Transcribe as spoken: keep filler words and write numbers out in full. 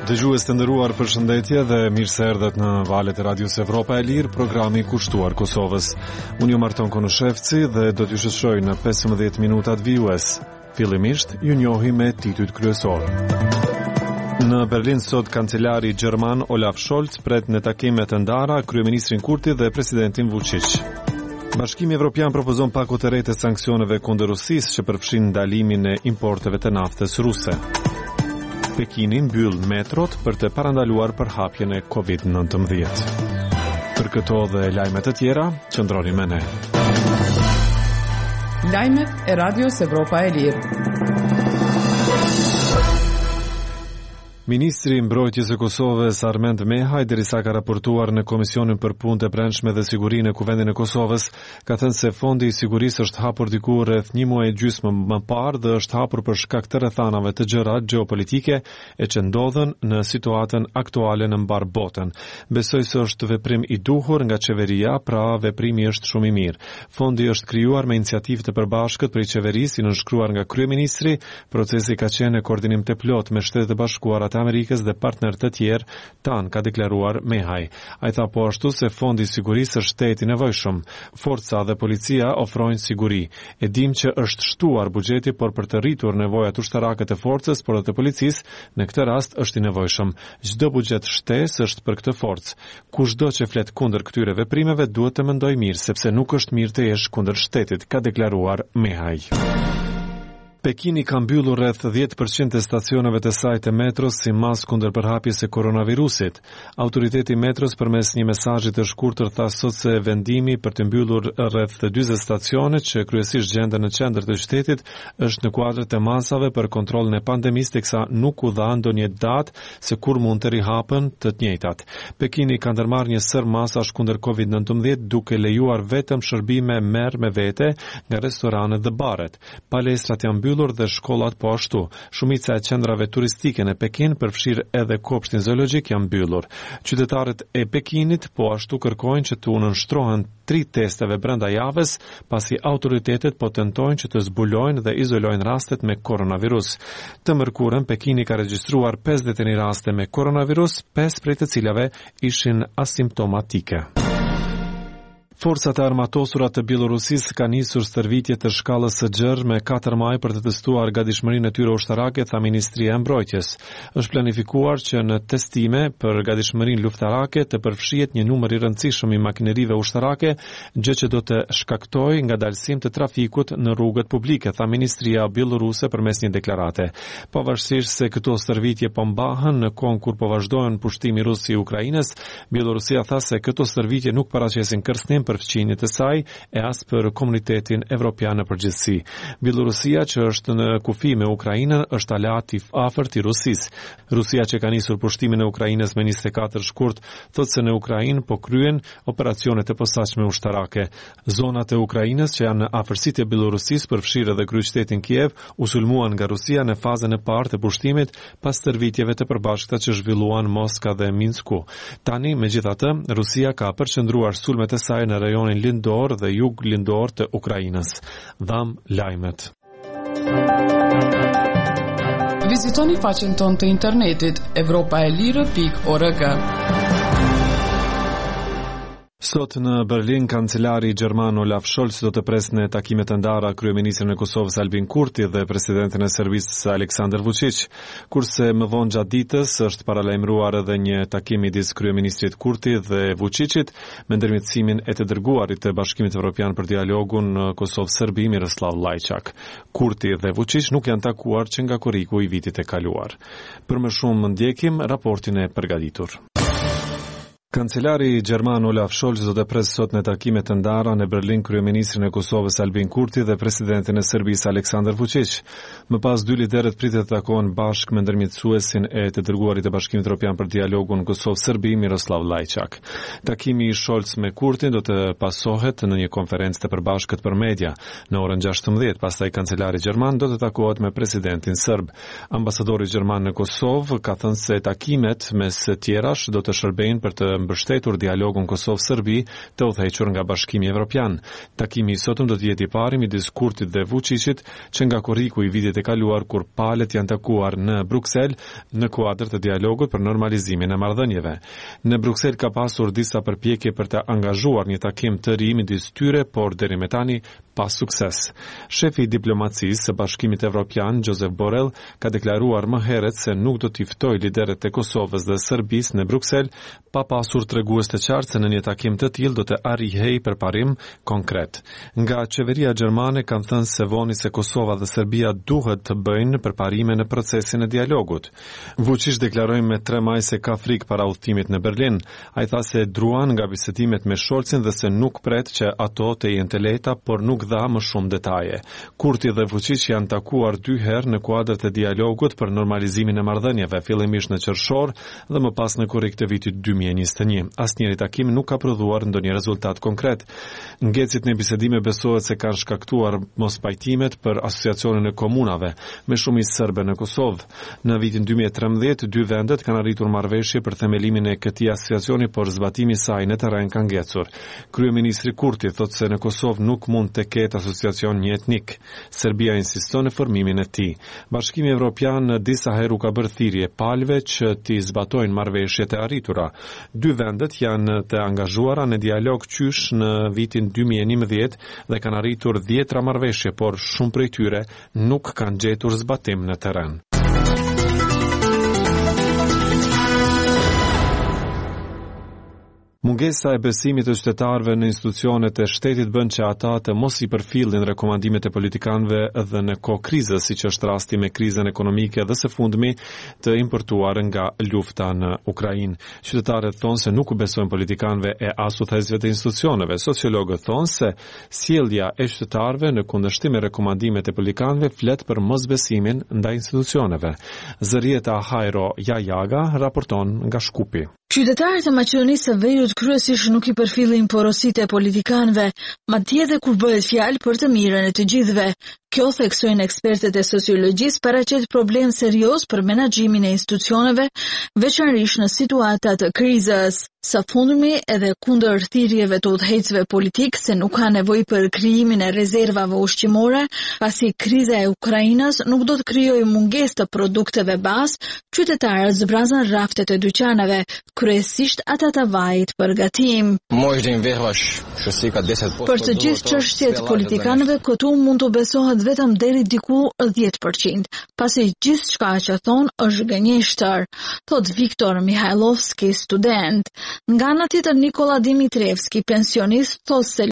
Dëgjues të nderuar, përshëndetje dhe mirë se erdhët në valët e Radios Evropa e Lirë, programi i kushtuar Kosovës. Unë ju Marton Konushevci dhe do t'ju shoqëroj në pesëmbëdhjetë minutat vijues. Fillimisht ju njohi me titujt kryesor. Në Berlin sot kancelari gjerman Olaf Scholz pret në takime të ndara kryeministrin Kurti dhe presidentin Vučić. Bashkimi Evropian propozon paku të re të sanksioneve kundër Rusisë që përfshin ndalimin e importeve të naftës ruse. Pekini mbyll metrot për të parandaluar përhapjen e kovid nëntëmbëdhjetë. Për këto dhe lajmet të tjera, qëndroni me ne. Lajmet e Radios Evropa e Lirë. Ministri i Mbrojtjes së Kosovës Armend Mehaj, derisa ka raportuar në Komisionin për Punët e Brendshme dhe Sigurinë në Kuvendin e Kosovës, ka thënë se Fondi i Sigurisë është hapur diku rreth një muaj e gjysmë më parë dhe është hapur për shkak të rrethanave të gjëra gjeopolitike e që ndodhen në situatën aktuale në mbar botën. Besoj se është veprim i duhur nga qeveria, pra veprimi është shumë i mirë. Fondi është krijuar me iniciativë të përbashkët prej qeverisë, i nënshkruar nga kryeministri. Procesi ka qenë në koordinim të plot me Shtetet e Bashkuara të Amerikës dhe partnerë të tjerë, tan ka deklaruar Mehaj. Ai tha po ashtu se Fondi i Sigurisë është shteti i nevojshëm. Forca dhe policia ofrojnë siguri. E dim që është shtuar buxheti, por për të rritur nevojat ushtarake të forcës, por edhe të policisë, në këtë rast është i nevojshëm. Çdo buxhet shtesë është për këtë forcë. Kushdo që flet kundër këtyre veprimeve duhet të mendojë mirë, sepse nuk është mirë të jesh kundër shtetit, ka deklaruar Mehaj. Pekini ka mbyllur rreth dhjetë përqind të stacioneve të saj të metros si masë kundër përhapjes së koronavirusit. Autoriteti i metros përmes një mesazhi të shkurtër tha sot se vendimi për të mbyllur rreth dyzet stacione që kryesisht gjenden në qendër të qytetit është në kuadër të masave për kontrollin e pandemisë, teksa nuk u dha ndonjë datë se kur mund të rihapen të të njëjtat. Pekini ka ndërmarrë një sër masash kundër kovid nëntëmbëdhjetë duke lejuar vetëm shërbime merr me vete nga restoranet dhe baret. Palestrat janë dhe shkollat po ashtu. Shumica e qendrave turistike në Pekin, përfshirë edhe kopshtin zoologjik, janë mbyllur. Qytetarët e Pekinit po ashtu kërkojnë që të nënshtrohen tri testeve brenda javës, pasi autoritetet po tentojnë që të zbulojnë dhe izolojnë rastet me koronavirus. Të mërkurën, Pekini ka regjistruar pesëdhjetë e një raste me koronavirus, pesë prej të cilave ishin asimptomatike. Forcat e armatosura të Bielorusisë ka nisur stërvitje të shkallës së gjerë me katër maj për të testuar gatishmërinë e tyre ushtarake, tha Ministria e Mbrojtjes. Është planifikuar që në testime për gatishmërinë luftarake të përfshihet një numër i rëndësishëm i makinerive ushtarake, gjë që do të shkaktojë ngadalësim të trafikut në rrugët publike, tha Ministria bieloruse përmes një deklarate. Pavarësisht se këto stërvitje po mbahen në kohë kur po vazhdojnë pushtimi rus i Ukrainës, Bielorusia tha se këto stërvitje nuk paraqesin kërcënim për fqinjet e saj e as për komunitetin evropian në përgjithësi. Bielorusia, që është në kufi me Ukrainën, është aleat i afërt i Rusisë. Rusia, që ka nisur pushtimin e Ukrainës me njëzet e katër shkurt, thotë se në Ukrainë po kryen operacione të posaçme ushtarake. Zonat e Ukrainës që janë në afërsitë e Bielorusisë, përfshirë edhe kryeqytetin Kiev, u sulmuan nga Rusia në fazën e parë të pushtimit pas stërvitjeve të përbashkëta që zhvilluan Moska dhe Minsku. Tani, megjithatë, Rusia ka përqendruar sulmet e saj në rajonin lindor dhe jug lindor të Ukrainës. Dham lajmet. Vizitoni faqen tonë të internetit evropaelire pikë org. Sot në Berlin, kancelari gjerman Olaf Scholz do të presë në takime të ndara kryeministrin e Kosovës Albin Kurti dhe presidentin e Serbisë Aleksandar Vučić, kurse më vonë gjatë ditës është paralajmëruar edhe një takim midis kryeministrit Kurti dhe Vučićit me ndërmjetësimin e të dërguarit të Bashkimit Evropian për dialogun në Kosovë-Serbi Miroslav Lajçak. Kurti dhe Vučić nuk janë takuar që nga korriku i vitit e kaluar. Për më shumë ndjekim raportin e përgatitur. Kancelari gjerman Olaf Scholz do të presë sot në takime të ndara në Berlin kryeministrin e Kosovës Albin Kurti dhe presidentin e Serbisë Aleksandar Vučić. Më pas dy liderët pritet të takohen bashkë me ndërmjetësuesin e të dërguarit të Bashkimit Evropian për dialogun Kosovë-Serbi Miroslav Lajçak. Takimi i Scholz me Kurtin do të pasohet në një konferencë të përbashkët për media në orën gjashtëmbëdhjetë. Pastaj kancelari gjerman do të takohet me presidentin serb. Ambasadori gjerman në Kosovë ka thënë se takimet mes tjerash do të shërbejnë për të mbështetur dialogun Kosovë-Serbi të udhëhequr nga Bashkimi Evropian. Takimi i sotëm do të jetë i pari midis Kurtit dhe Vučićit që nga korriku i vitit e kaluar kur palët janë takuar në Bruksel në kuadër të dialogut për normalizimin e marrëdhënieve. Në Bruksel ka pasur disa përpjekje për të angazhuar një takim të ri midis tyre, por deri më tani pa sukses. Shefi i diplomacisë së Bashkimit Evropian, Josep Borrell, ka deklaruar më herët se nuk do t'i ftojë liderët e Kosovës dhe Serbisë në Bruksel pa pasur tregues të qartë se në një takim të tillë do të arrijej përparim konkret. Nga qeveria gjermane kanë thënë se voni se Kosova dhe Serbia duhet të bëjnë përparime në procesin e dialogut. Vučić deklaroi me tre maj se ka frikë para udhëtimit në Berlin. Ai tha se druan nga bisedimet me Scholzin dhe se nuk pret që ato të jenë të lehta, por nuk dha më shumë detaje. Kurti dhe Vučić janë takuar dy herë në kuadër të dialogut për normalizimin e marrëdhënieve, fillimisht në qershor dhe më pas në korrik të vitit dy mijë e njëzet e një. Asnjëri takim nuk ka prodhuar ndonjë rezultat konkret. Ngecit në bisedime besohet se kanë shkaktuar mospajtimet për asociacionin e komunave me shumicë serbe në Kosovë. Në vitin dy mijë e trembëdhjetë, dy vendet kanë arritur marrëveshje për themelimin e këtij asociacioni, por zbatimi i saj në terren ka ngecur. Kryeministri Kurti thotë se në Kosovë nuk mund të ketë asociacion një etnik. Serbia insiston në formimin e tij. Bashkimi Evropian disa herë u ka bërë thirrje palëve që t'i zbatojnë marrëveshjet e arritura. Dy vendet janë të angazhuara në dialog qysh në vitin dy mijë e njëmbëdhjetë dhe kanë arritur dhjetra marrëveshje, por shumë prej tyre nuk kanë gjetur zbatim në terren. Mungesa e besimit të qytetarëve në institucionet e shtetit bën që ata të mos i përfillin rekomandimet e politikanëve dhe në kohë krizës, siç është rasti me krizën ekonomike dhe së fundmi të importuar nga lufta në Ukrainë. Qytetarët thonë se nuk u besojnë politikanëve e as udhëheqësve të institucioneve. Sociologët thonë se sjellja e qytetarëve në kundërshtim me rekomandimet e politikanëve flet për mosbesimin ndaj institucioneve. Zërieta Hajro Jajaga raporton nga Shkupi. Qytetarët e Maqedonisë së Veriut kryesisht nuk i përfillin porositë e politikanëve, madje edhe kur bëhet fjalë për të mirën e të gjithëve. Kjo, theksojnë ekspertët e sociologjisë, paraqet problem serioz për menaxhimin e institucioneve, veçanërisht në situata të krizës. Së fundmi edhe kundër thirrjeve të udhëheqësve politik se nuk ka nevojë për krijimin e rezervave ushqimore, pasi kriza e Ukrainës nuk do të krijojë mungesë të produkteve bazë, qytetarët zbrazën raftet e dyqaneve, kryesisht ata të vajit për gatim. Për të gjithë çështjet politikanëve, këtu mund të besohet vetëm deri diku dhjetë përqind, pasi gjithçka që thon është gënjeshtër, thot Viktor Mihajlovski, student. Nga ana tjetër, Nikola Dimitrievski, pensionist, thot se